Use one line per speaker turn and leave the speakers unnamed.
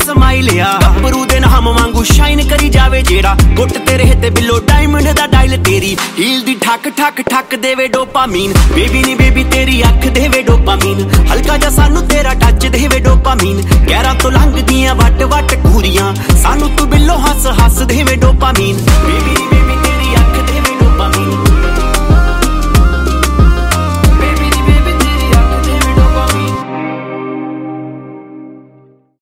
smile ਆ ਗੱਭਰੂ ਦੇ ਨਾਮ ਵਾਂਗੂ ਸ਼ਾਈਨ ਕਰੀ ਜਾਵੇ ਜਿਹੜਾ ਗੁੱਟ ਤੇਰੇ ਤੇ ਬਿੱਲੋ ਡਾਇਮੰਡ ਦਾ ਡਾਇਲ ਤੇਰੀ ਹੀਲ ਦੀ ਠੱਕ ਠੱਕ ਠੱਕ ਦੇਵੇ ਡੋਪਾਮੀਨ ਬੇਬੀ ਨੀ ਬੇਬੀ ਤੇਰੀ ਅੱਖ ਦੇਵੇ ਡੋਪਾਮੀਨ ਹਲਕਾ ਜਿਹਾ ਸਾਨੂੰ ਤੇਰਾ ਟੱਚ ਦੇਵੇ ਡੋਪਾਮੀਨ ਗਹਿਰਾਂ ਤੋਂ ਲੰਘਦੀਆਂ ਵੱਟ ਵੱਟ ਘੂਰੀਆਂ ਸਾਨੂੰ ਤੂੰ ਬਿੱਲੋ ਹੱਸ ਹੱਸ ਦੇਵੇ ਡੋਪਾਮੀਨ ਬੇਬੀ